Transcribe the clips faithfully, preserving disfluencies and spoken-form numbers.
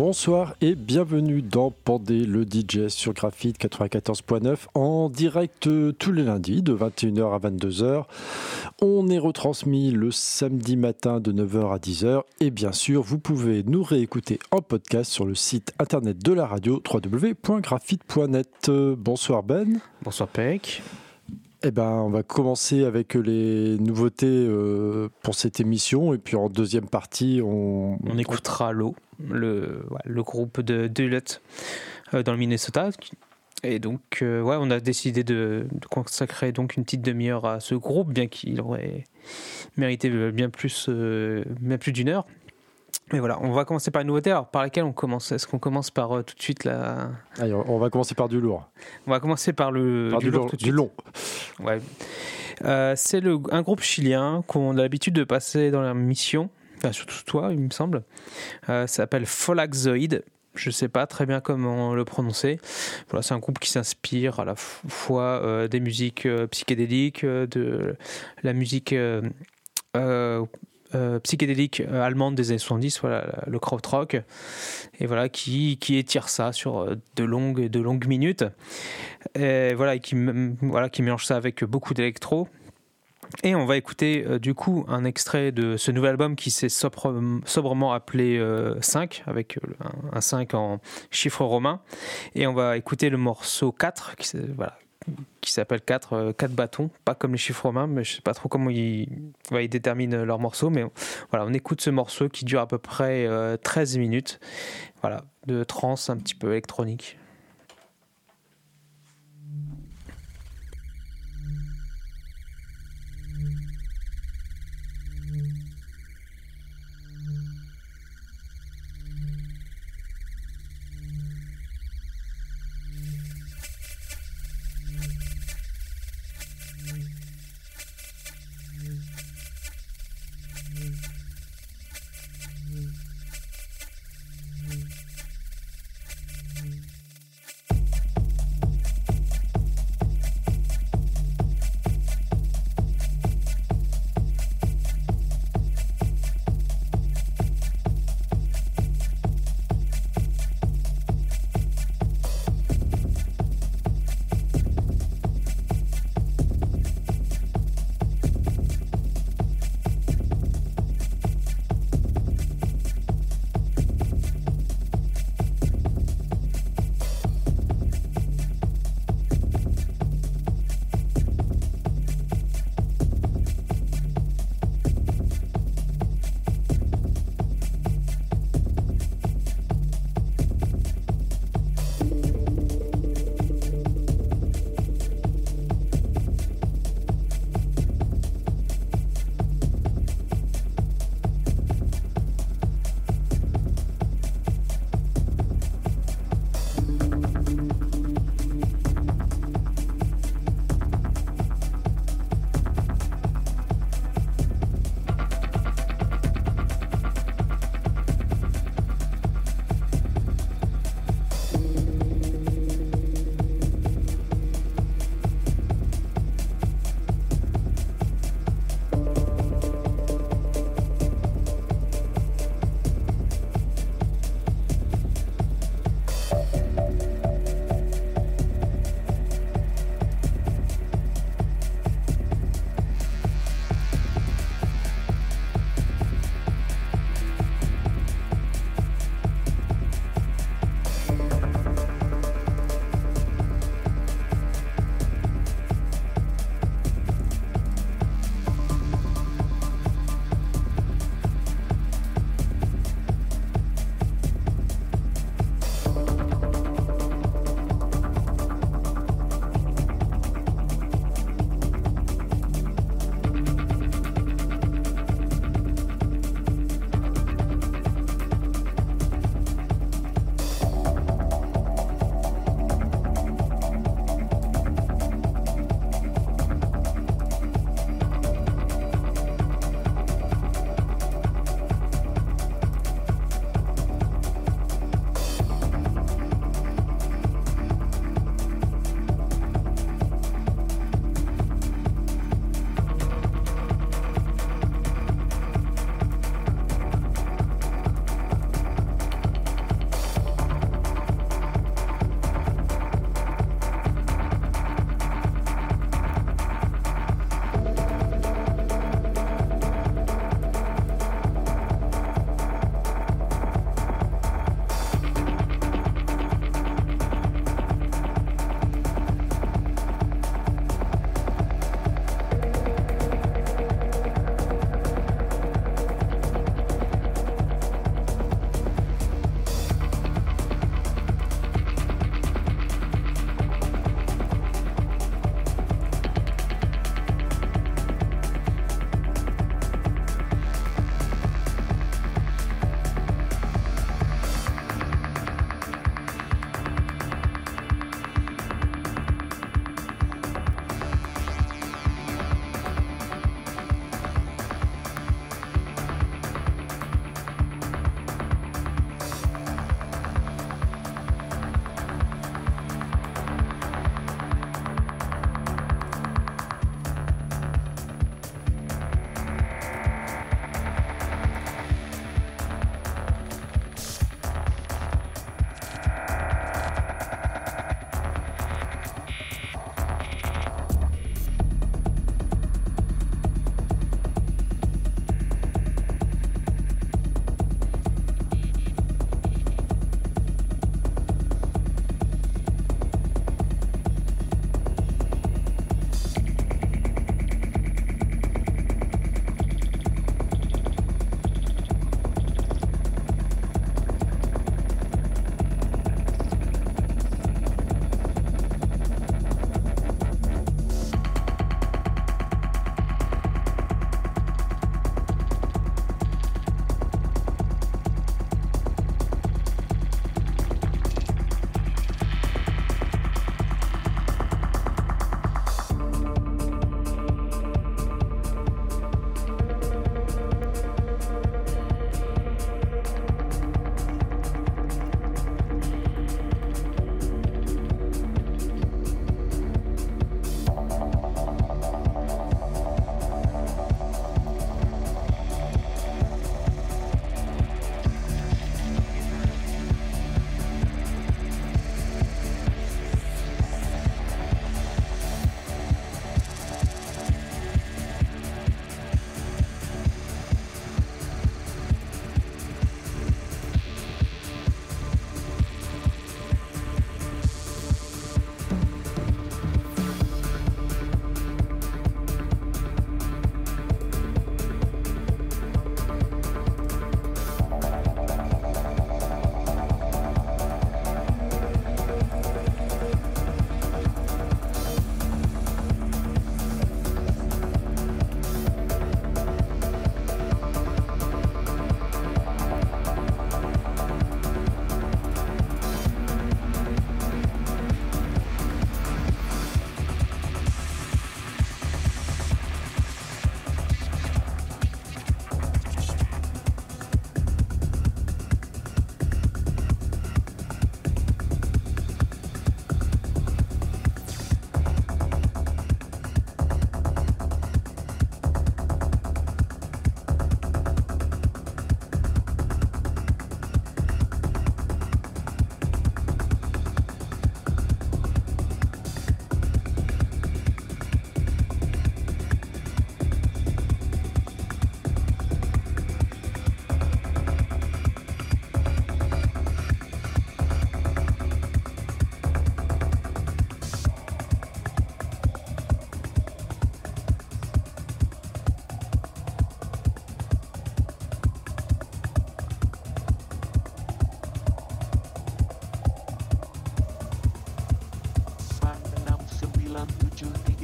Bonsoir et bienvenue dans Pandé le D J sur Graphite quatre-vingt-quatorze point neuf en direct euh, tous les lundis de vingt et une heures à vingt-deux heures. On est retransmis le samedi matin de neuf heures à dix heures et bien sûr vous pouvez nous réécouter en podcast sur le site internet de la radio w w w point graphite point net. Euh, bonsoir Ben. Bonsoir Pec. Eh ben, on va commencer avec les nouveautés euh, pour cette émission et puis en deuxième partie, on, on écoutera l'eau, le, ouais, le groupe de Duluth euh, dans le Minnesota. Et donc, euh, ouais, on a décidé de, de consacrer donc une petite demi-heure à ce groupe, bien qu'il aurait mérité bien plus, euh, bien plus d'une heure. Mais voilà, on va commencer par une nouveauté. Alors, par laquelle on commence? Est-ce qu'on commence par euh, tout de suite la... Allez, on va commencer par du lourd. On va commencer par le par du, du, lourd, lourd, tout de du long. Ouais. Euh, c'est le, un groupe chilien qu'on a l'habitude de passer dans la mission, enfin surtout toi, il me semble. Euh, ça s'appelle Folaxoid. Je ne sais pas très bien comment le prononcer. Voilà, c'est un groupe qui s'inspire à la fois euh, des musiques euh, psychédéliques, euh, de la musique euh, euh, Euh, psychédélique euh, allemande des années soixante-dix, voilà, le krautrock, et voilà, qui, qui étire ça sur de longues, de longues minutes, et voilà, et qui, voilà, qui mélange ça avec beaucoup d'électro. Et on va écouter euh, du coup un extrait de ce nouvel album qui s'est sobre, sobrement appelé euh, cinq, avec euh, un, un cinq en chiffre romain, et on va écouter le morceau quatre, qui, voilà, qui s'appelle quatre, euh, quatre bâtons, pas comme les chiffres romains, mais je ne sais pas trop comment ils, ouais, ils déterminent leurs morceaux, mais voilà, on écoute ce morceau qui dure à peu près euh, treize minutes, voilà, de trance un petit peu électronique.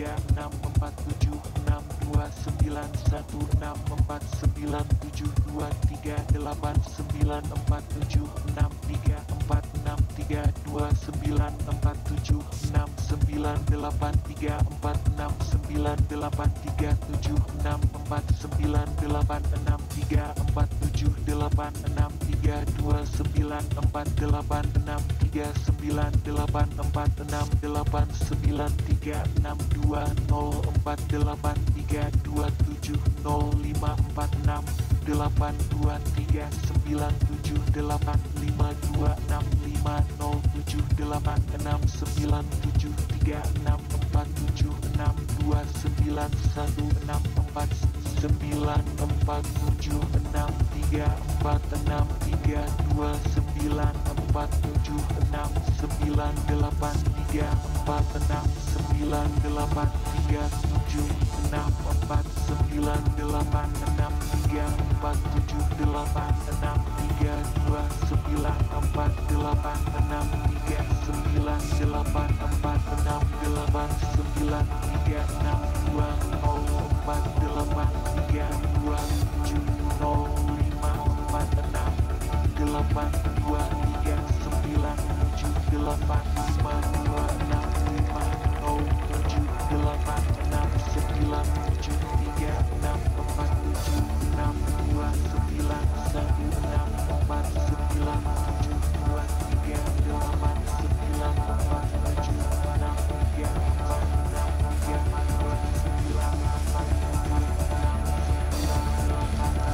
tiga enam empat tujuh enam dua sembilan satu enam empat sembilan tujuh dua tiga delapan sembilan empat tujuh enam tiga empat enam tiga dua sembilan empat tujuh enam sembilan delapan tiga empat enam sembilan delapan tiga tujuh enam empat sembilan delapan enam tiga empat tujuh delapan enam tiga dua sembilan empat delapan enam tiga sembilan delapan empat enam delapan sembilan tiga enam dua nol empat delapan tiga dua tujuh nol lima empat enam delapan dua tiga sembilan tujuh delapan lima dua enam lima nol tujuh delapan enam sembilan tujuh tiga enam empat tujuh enam dua sembilan satu enam empat sembilan empat tujuh enam tiga empat enam tiga dua sembilan empat tujuh enam sembilan delapan tiga empat enam sembilan delapan tiga tujuh enam empat sembilan delapan enam tiga empat tujuh delapan enam tiga dua sembilan empat delapan enam tiga sembilan delapan empat enam delapan sembilan tiga enam dua nol empat delapan tiga dua tujuh nol lima empat enam delapan dua tiga sembilan tujuh delapan lima dua enam lima nol tujuh delapan enam sembilan tujuh tiga enam empat tujuh enam dua sembilan satu enam empat sembilan tujuh dua tiga delapan sembilan empat tujuh enam tiga empat enam tiga dua sembilan empat tujuh enam sembilan delapan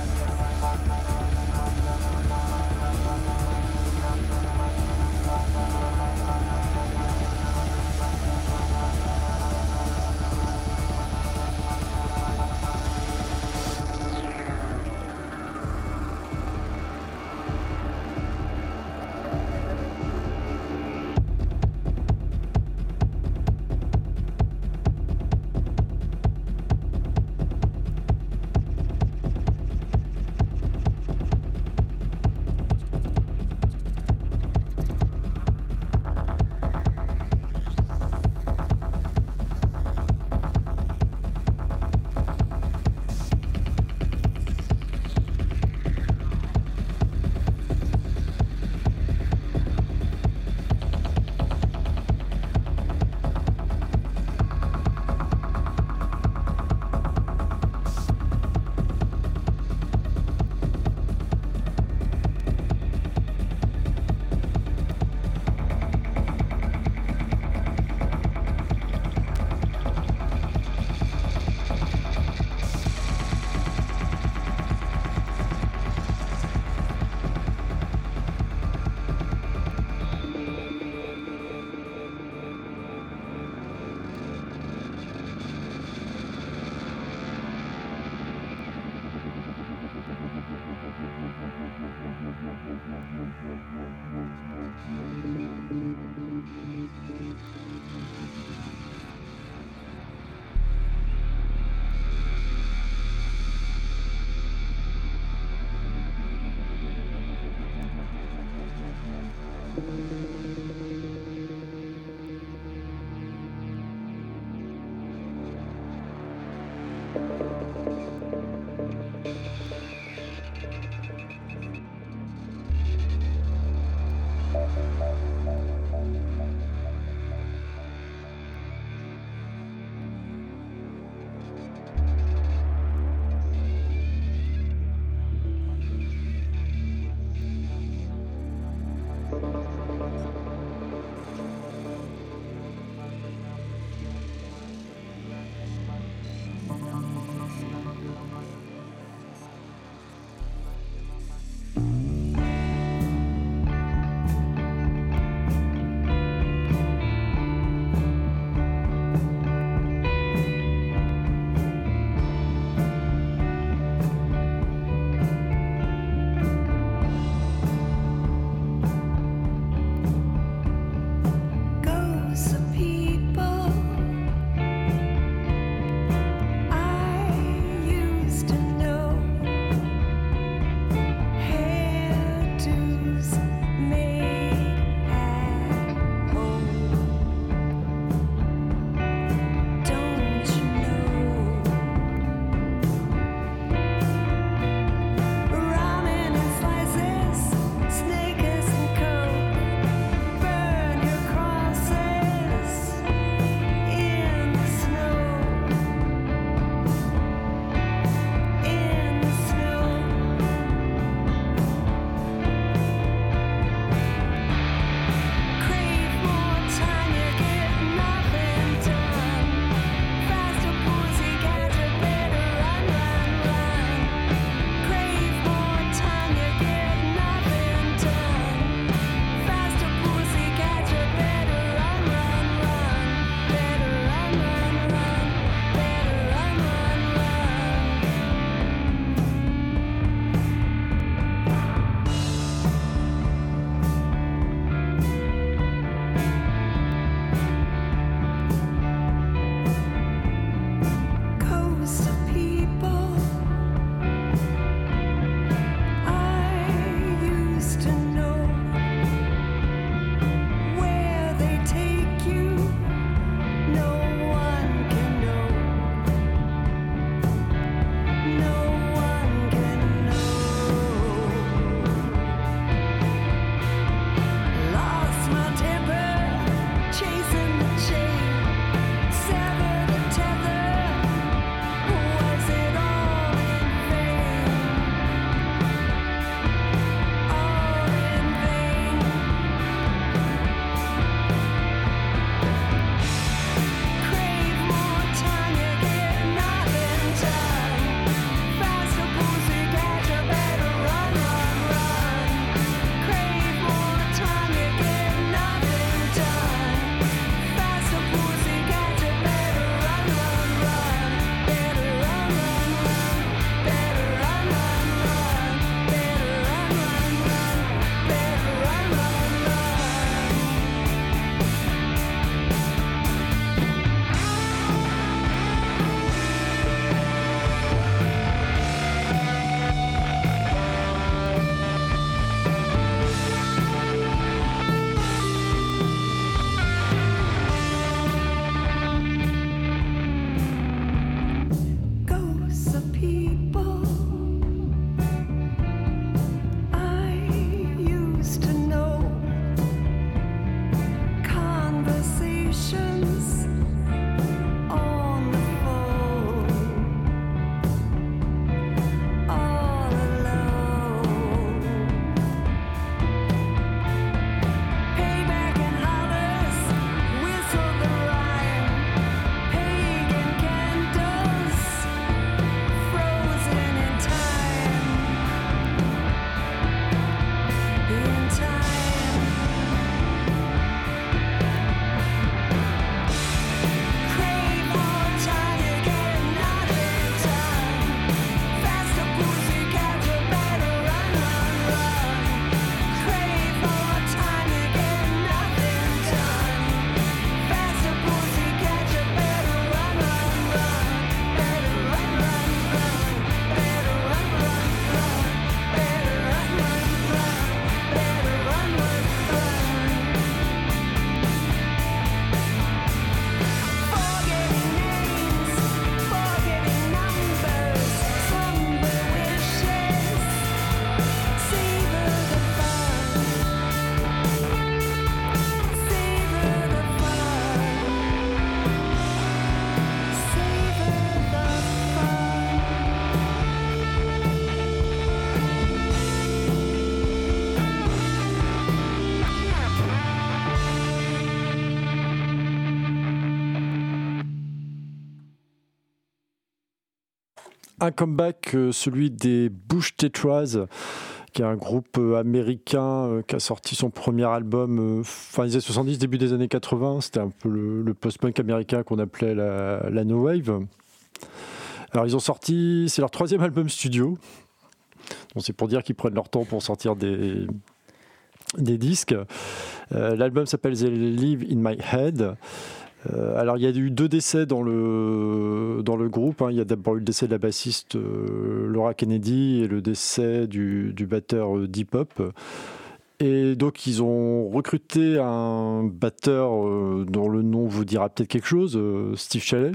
un comeback, euh, celui des Bush Tetras, qui est un groupe euh, américain euh, qui a sorti son premier album euh, fin des années soixante-dix, début des années quatre-vingts. C'était un peu le, le post-punk américain qu'on appelait la, la No Wave. Alors ils ont sorti, c'est leur troisième album studio. Donc c'est pour dire qu'ils prennent leur temps pour sortir des, des disques. Euh, l'album s'appelle They Live in My Head. Euh, alors il y a eu deux décès dans le, dans le groupe. Hein. Il y a d'abord eu le décès de la bassiste euh, Laura Kennedy et le décès du, du batteur euh, Deep Hop. Et donc ils ont recruté un batteur euh, dont le nom vous dira peut-être quelque chose, euh, Steve Shelley.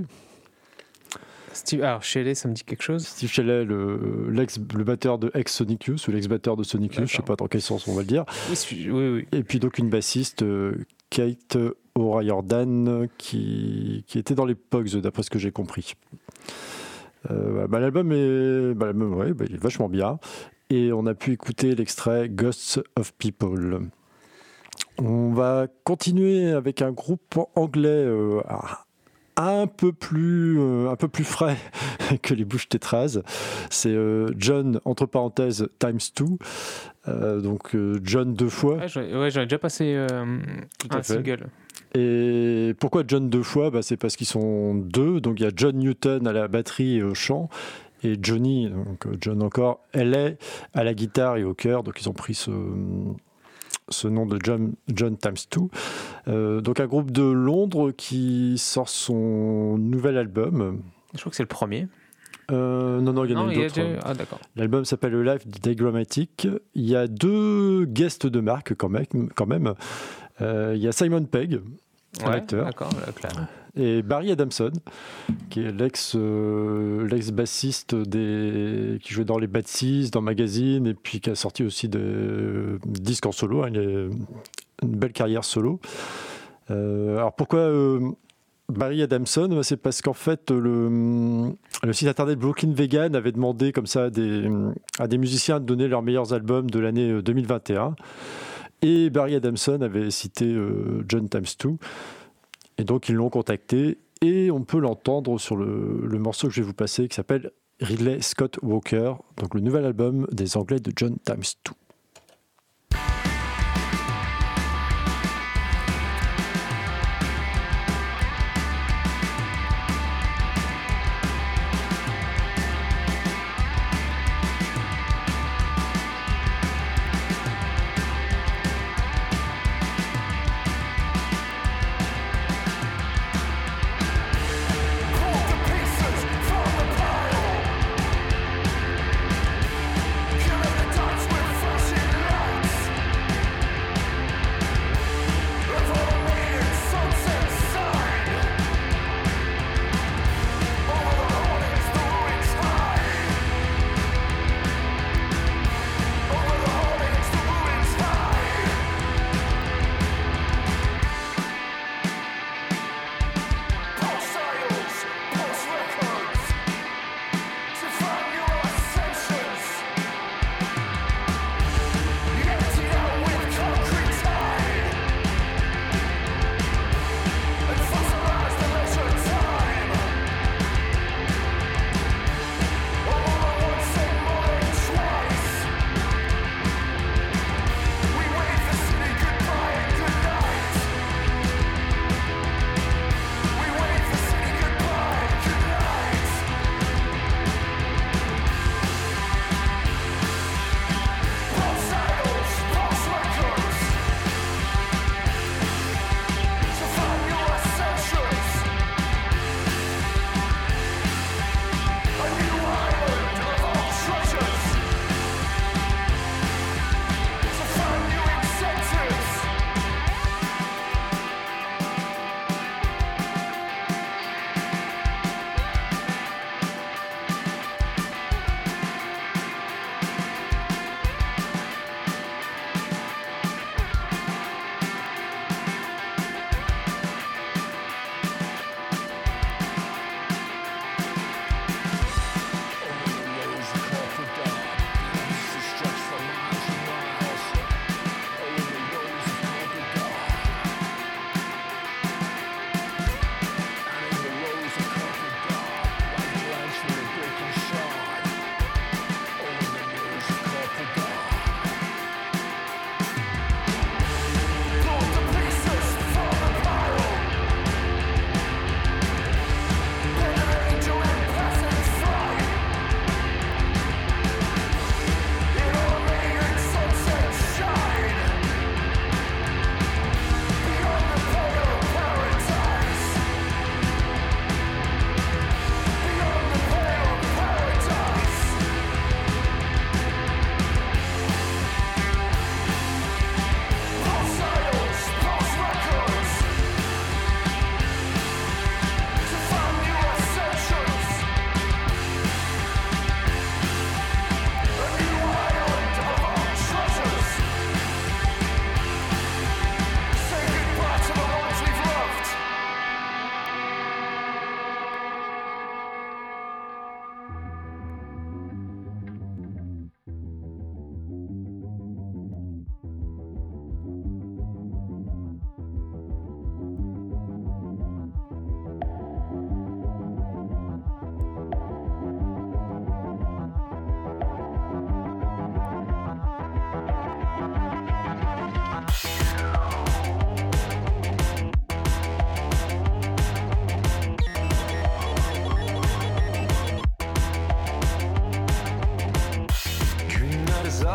Steve, alors Shelley, ça me dit quelque chose. Steve Shelley, le, l'ex, le batteur de ex-Sonic Youth, ou l'ex-batteur de Sonic Youth, je ne sais pas dans quel sens on va le dire. Oui, oui, oui. Et puis donc une bassiste, euh, Kate O'Riordan, qui, qui était dans les Pogs, d'après ce que j'ai compris. Euh, bah, l'album, est, bah, l'album ouais, bah, il est vachement bien. Et on a pu écouter l'extrait Ghosts of People. On va continuer avec un groupe anglais euh, un peu plus, euh, un peu plus frais que les Bush Tetras. C'est euh, John, entre parenthèses, times two. Euh, donc euh, John deux fois. Ouais, j'en, ouais, j'en ai déjà passé euh, Tout à un fait. single. Et pourquoi John deux fois ? Bah, c'est parce qu'ils sont deux. Donc il y a John Newton à la batterie et au chant. Et Johnny, donc John encore, elle est à la guitare et au chœur. Donc ils ont pris ce... ce nom de John, John times two. Euh, donc un groupe de Londres qui sort son nouvel album. Je crois que c'est le premier. Euh, non, non, il y en non, a eu d'autres. déjà... Ah, d'accord. L'album s'appelle Le Life Diagrammatic. Il y a deux guests de marque quand même. Quand même. Euh, il y a Simon Pegg, Ouais, l'acteur, d'accord, là, clair. et Barry Adamson, qui est l'ex, euh, l'ex-bassiste des, qui jouait dans les Bad Seeds, dans Magazine, et puis qui a sorti aussi des euh, disques en solo. Hein, il a une belle carrière solo. Euh, alors pourquoi euh, Barry Adamson ? C'est parce qu'en fait, le, le site internet Broken Vegan avait demandé comme ça à des, à des musiciens de donner leurs meilleurs albums de l'année deux mille vingt et un. Et Barry Adamson avait cité euh, John times two. Et donc, ils l'ont contacté. Et on peut l'entendre sur le, le morceau que je vais vous passer, qui s'appelle Ridley Scott Walker, donc le nouvel album des Anglais de John times two. Killing the dots with fire.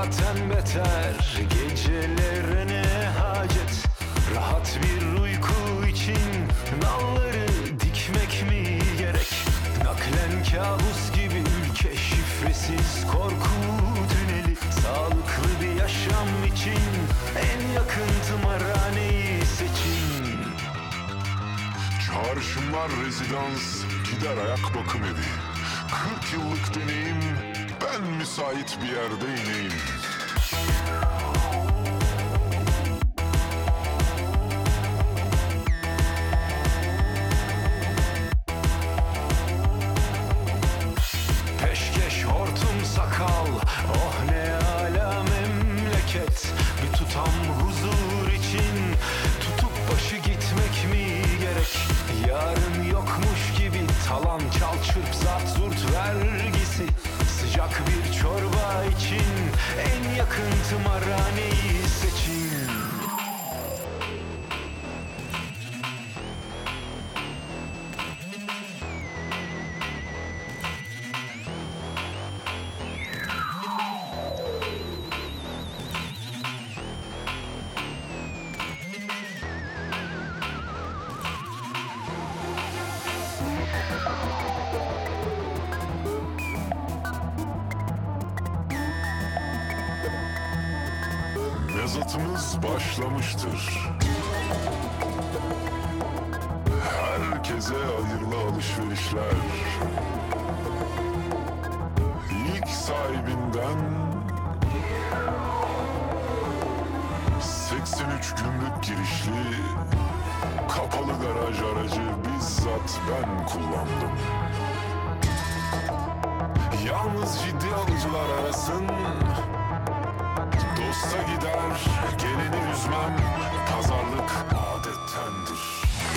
zaten beter, gecelere ne hacet? Rahat bir uyku için nalları dikmek mi gerek? Naklen kabus gibi ülke, şifresiz korku tüneli. Sağlıklı bir yaşam için en yakın tımarhaneyi seçin. Çağrışımlar rezidans, gider ayak bakım evi. Kırk yıllık deneyim, ben müsait bir yerde ineyim. Peşkeş hortum sakal, oh ne ala memleket. Bir tutam huzur için tutup başı gitmek mi gerek? Yarın yokmuş gibi talan çal çırp zart zurt vergisi. Sıcak bir çorba için en yakın tımarhaneyi seçin. Mezatımız başlamıştır. Herkese hayırlı alışverişler. İlk sahibinden seksen üç gümrük girişli kapalı garaj aracı bizzat ben kullandım. Yalnız ciddi alıcılar arasın. Dosta gider, geleni üzmem, pazarlık adettendir.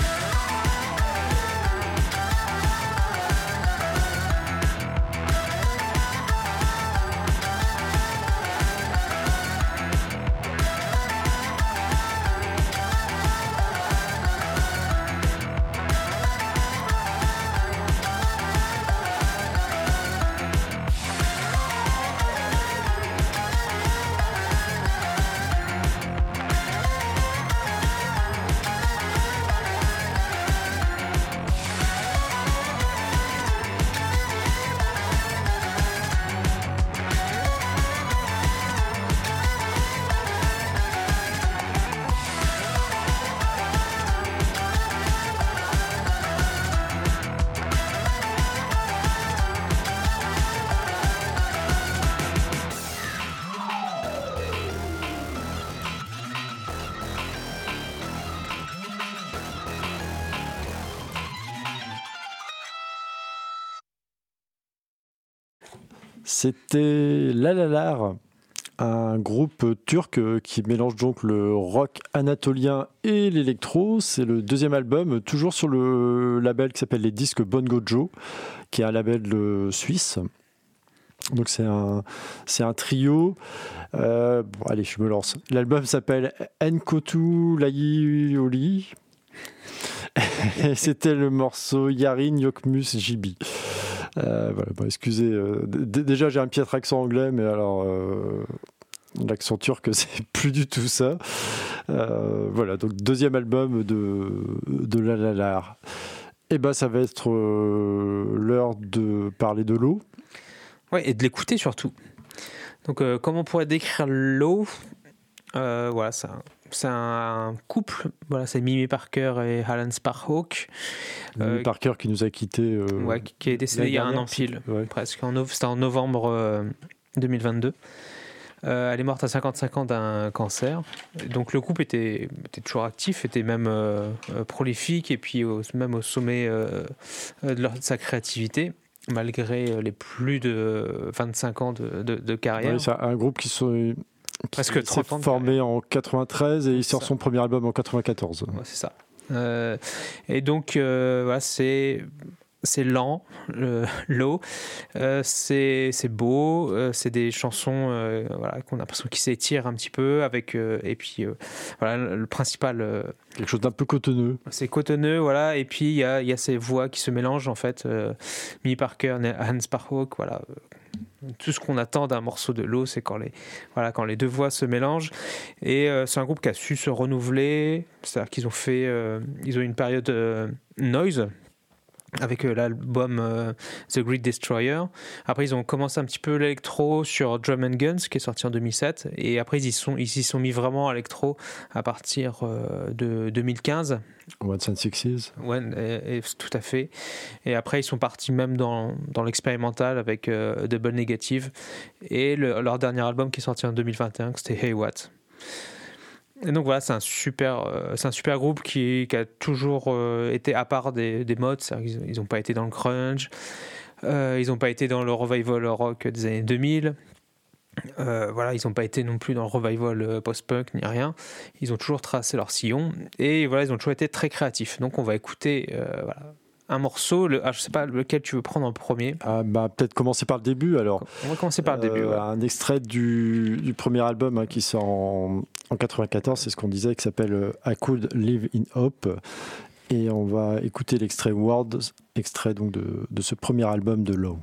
C'était Lalalar, un groupe turc qui mélange donc le rock anatolien et l'électro. C'est le deuxième album, toujours sur le label qui s'appelle les disques Bongo Joe, qui est un label euh, suisse. Donc c'est un, c'est un trio. Euh, bon, allez, je me lance. L'album s'appelle Enkotu Layioli. Et c'était le morceau Yarin Yokmus Jibi. Euh, voilà, bon, excusez. Euh, d- déjà, j'ai un piètre accent anglais, mais alors euh, l'accent turc, c'est plus du tout ça. Euh, voilà, donc deuxième album de, de Lalalar. Et ben, ça va être euh, l'heure de parler de l'eau. Ouais, et de l'écouter surtout. Donc, euh, comment on pourrait décrire l'eau ? euh, Voilà, c'est un, c'est un couple. Voilà, c'est Mimi Parker et Alan Sparhawk. Mimi euh, Parker qui nous a quittés. Euh, ouais, qui est décédé il y a un an pile, ouais. presque. En, c'était en novembre euh, deux mille vingt-deux. Euh, elle est morte à cinquante-cinq ans d'un cancer. Donc le couple était, était toujours actif, était même euh, prolifique et puis au, même au sommet euh, de, leur, de sa créativité, malgré les plus de vingt-cinq ans de, de, de carrière. Oui, c'est un groupe qui sont presque trente ans formé en quatre-vingt-treize et il sort son premier album en quatre-vingt-quatorze. Ouais, c'est ça. Euh, et donc euh, voilà, c'est c'est lent, euh, l'eau, euh, c'est, c'est beau, euh, c'est des chansons euh, voilà, qu'on a l'impression qu'ils s'étirent un petit peu, avec, euh, et puis euh, voilà, le, le principal... Euh, quelque chose d'un peu cotonneux. C'est cotonneux, voilà, et puis il y a, y a ces voix qui se mélangent, en fait, euh, Mimi Parker, Alan Sparhawk, voilà, tout ce qu'on attend d'un morceau de Low, c'est quand les, voilà, quand les deux voix se mélangent. Et euh, c'est un groupe qui a su se renouveler, c'est-à-dire qu'ils ont fait, euh, ils ont eu une période euh, noise, avec euh, l'album euh, The Great Destroyer. Après, ils ont commencé un petit peu l'électro sur Drum and Guns, qui est sorti en deux mille sept. Et après, ils y sont, ils s'y sont mis vraiment à l'électro à partir euh, de deux mille quinze. Ones and Sixes. Ouais, et, et, tout à fait. Et après, ils sont partis même dans, dans l'expérimental avec euh, Double Negative. Et le, leur dernier album qui est sorti en deux mille vingt et un, c'était Hey What. Et donc voilà, c'est un super, euh, c'est un super groupe qui, qui a toujours euh, été à part des, des modes. Ils n'ont pas été dans le grunge, euh, ils n'ont pas été dans le revival rock des années deux mille. Euh, voilà, ils n'ont pas été non plus dans le revival post-punk ni rien. Ils ont toujours tracé leur sillon et voilà, ils ont toujours été très créatifs. Donc on va écouter euh, voilà, un morceau. Le, ah, je ne sais pas lequel tu veux prendre en premier. Ah, bah, peut-être commencer par le début alors. On va commencer par le début. Euh, ouais. Un extrait du, du premier album hein, qui sort en, en quatre-vingt-quatorze, c'est ce qu'on disait, qui s'appelle I Could Live in Hope. Et on va écouter l'extrait Words, extrait donc de, de ce premier album de Low.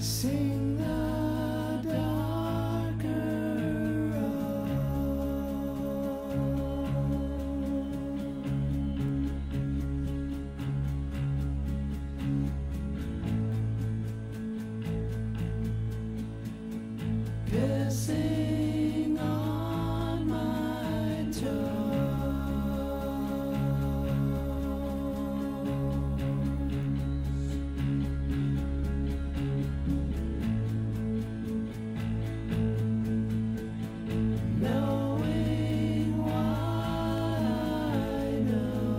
Sing the darker road. Piercing on my knowing what I know,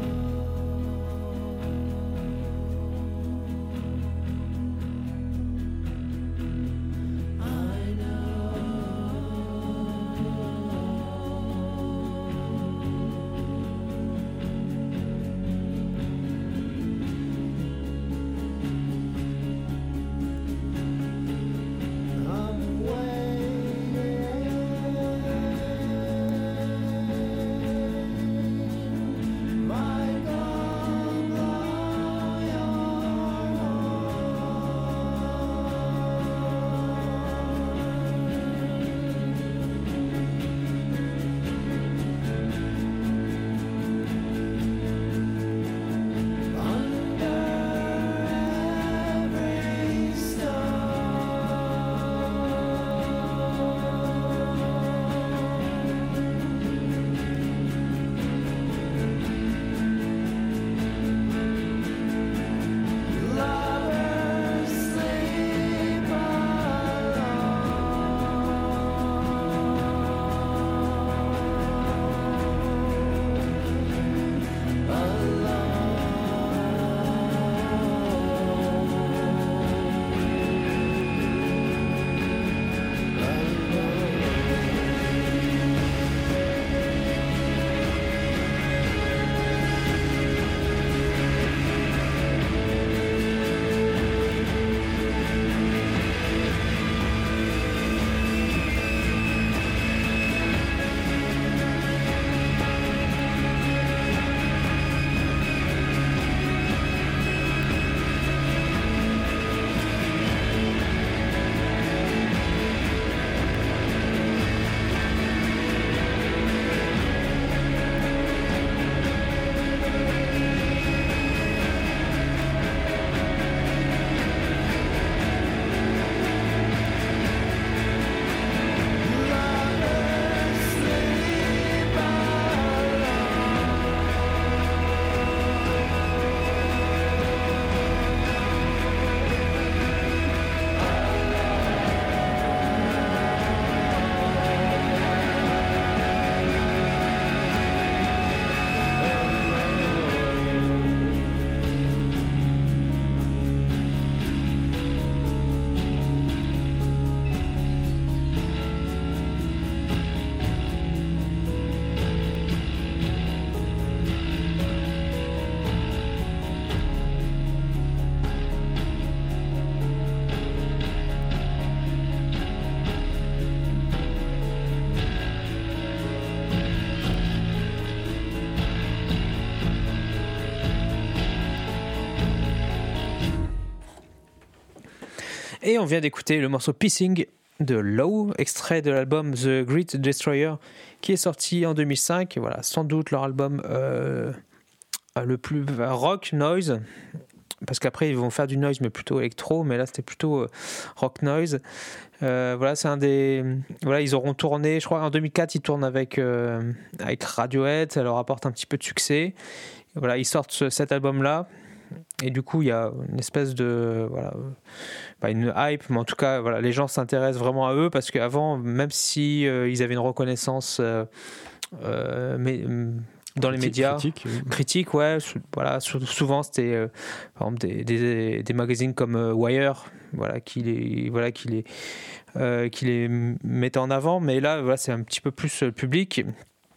I know I'm waiting. My God, blow your horn. Under every stone, lovers sleep Et on vient d'écouter le morceau Pissing de Low, extrait de l'album The Great Destroyer, qui est sorti en deux mille cinq. Voilà, sans doute leur album euh, le plus rock noise, parce qu'après ils vont faire du noise mais plutôt électro, mais là c'était plutôt euh, rock noise. Euh, voilà, c'est un des. Voilà, ils auront tourné, je crois en deux mille quatre, ils tournent avec euh, avec Radiohead, ça leur apporte un petit peu de succès. Voilà, ils sortent ce, cet album-là. Et du coup, il y a une espèce de voilà, pas une hype, mais en tout cas, voilà, les gens s'intéressent vraiment à eux parce qu'avant, même si euh, ils avaient une reconnaissance, euh, euh, mais dans les médias, critique, oui. critique, ouais, voilà, souvent c'était euh, par exemple des, des, des magazines comme euh, Wire, voilà, qui les, voilà, qui les, euh, qui les mettaient en avant, mais là, voilà, c'est un petit peu plus euh, public.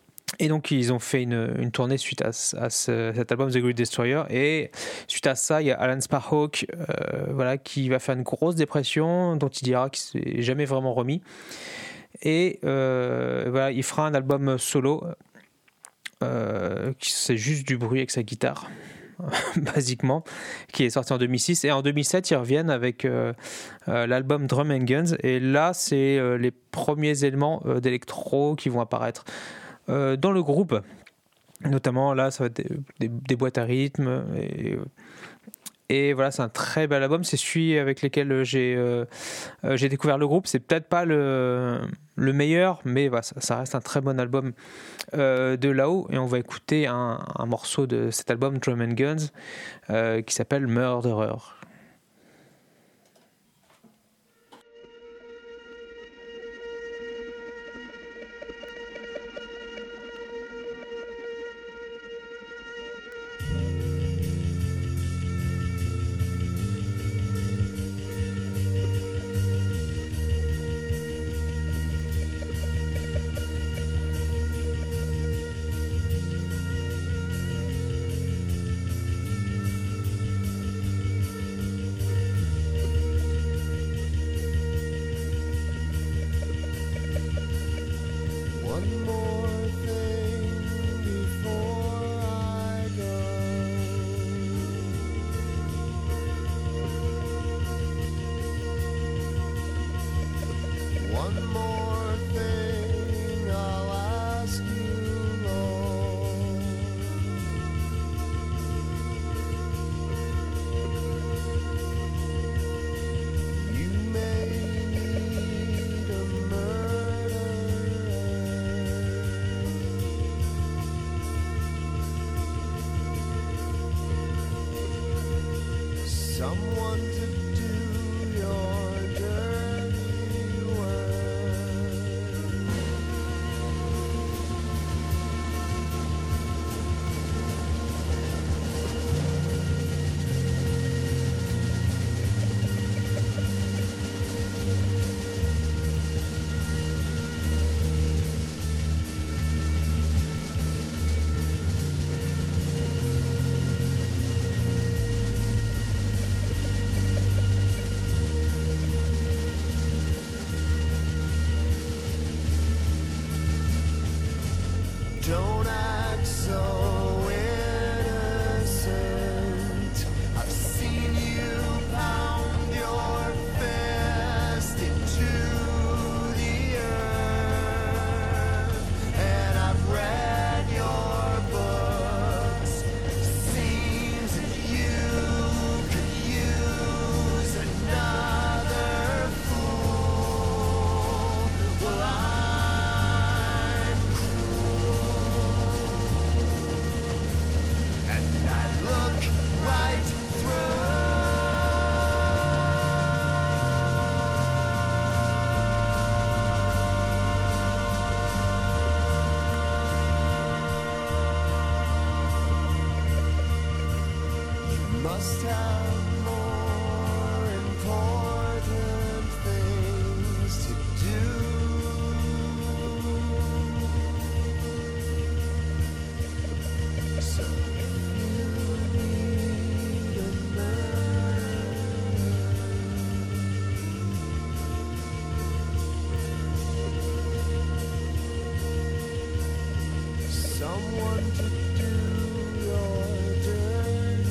Et donc ils ont fait une, une tournée suite à, à ce, cet album The Great Destroyer, et suite à ça il y a Alan Sparhawk euh, voilà, qui va faire une grosse dépression dont il dira qu'il ne s'est jamais vraiment remis, et euh, voilà, il fera un album solo euh, qui c'est juste du bruit avec sa guitare. basiquement, qui est sorti en deux mille six. Et en deux mille sept, ils reviennent avec euh, euh, l'album Drum and Guns. Et là, c'est euh, les premiers éléments euh, d'électro qui vont apparaître euh, dans le groupe. Notamment, là, ça va être des, des, des boîtes à rythme. Et, et voilà, c'est un très bel album. C'est celui avec lequel j'ai, euh, euh, j'ai découvert le groupe. C'est peut-être pas le, le meilleur, mais voilà, ça, ça reste un très bon album euh, de là-haut. Et on va écouter un, un morceau de cet album, Drum and Guns, euh, qui s'appelle Murderer. One more thing before I go. One more thing I'll ask you, Lord. You may need a murderer, someone to do your dirty work. Don't act so innocent. I've seen you pound your fist into the earth, and I've read your books. Seems that you could use another fool. Well, I'm and I look right through. You must have more important things to do. So if you need a murderer, someone to do your dirty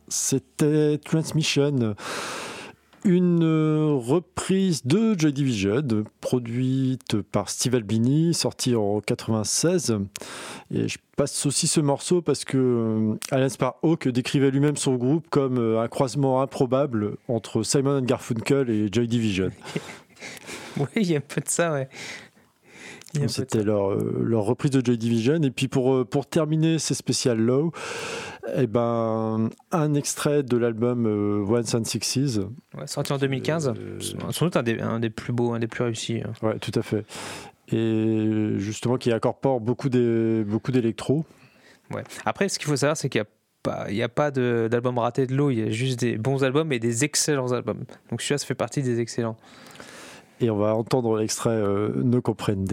c'était Transmission, une reprise de Joy Division, produite par Steve Albini, sortie en quatre-vingt-seize. Et je passe aussi ce morceau parce que Alan Sparhawk décrivait lui-même son groupe comme un croisement improbable entre Simon and Garfunkel et Joy Division. Oui, il y a un peu de ça, ouais. Donc, c'était leur, leur reprise de Joy Division. Et puis pour, pour terminer ces spéciales Low, eh ben, un extrait de l'album euh, Ones and Sixes. Ouais, sorti en deux mille quinze. Euh, sans doute un des, un des plus beaux, un des plus réussis. Ouais, tout à fait. Et justement, qui incorpore beaucoup, des, beaucoup d'électro. Ouais. Après, ce qu'il faut savoir, c'est qu'il y a pas, il n'y a pas de, d'album raté de Low, il y a juste des bons albums et des excellents albums. Donc celui-là, ça fait partie des excellents. Et on va entendre l'extrait euh, No Comprende.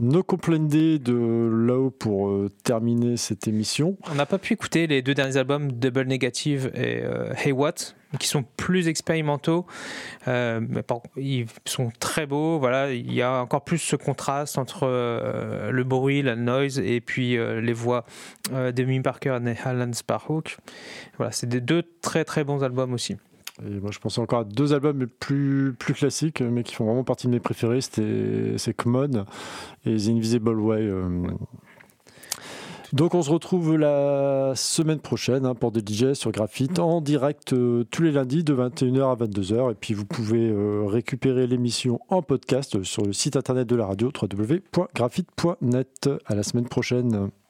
No Complaint Day de Low pour euh, terminer cette émission. On n'a pas pu écouter les deux derniers albums, Double Negative et euh, Hey What, qui sont plus expérimentaux, euh, mais par, ils sont très beaux. Voilà, il y a encore plus ce contraste entre euh, le bruit, la noise, et puis euh, les voix euh, de Mimi Parker et Alan Sparhawk. Voilà, c'est des deux très très bons albums aussi. Et moi, je pensais encore à deux albums plus, plus classiques, mais qui font vraiment partie de mes préférés. C'était, c'est Common et The Invisible Way. Euh. Donc, on se retrouve la semaine prochaine hein, pour des D J sur Graphite en direct euh, tous les lundis de vingt et une heures à vingt-deux heures. Et puis, vous pouvez euh, récupérer l'émission en podcast sur le site internet de la radio, w w w point graphite point net. À la semaine prochaine.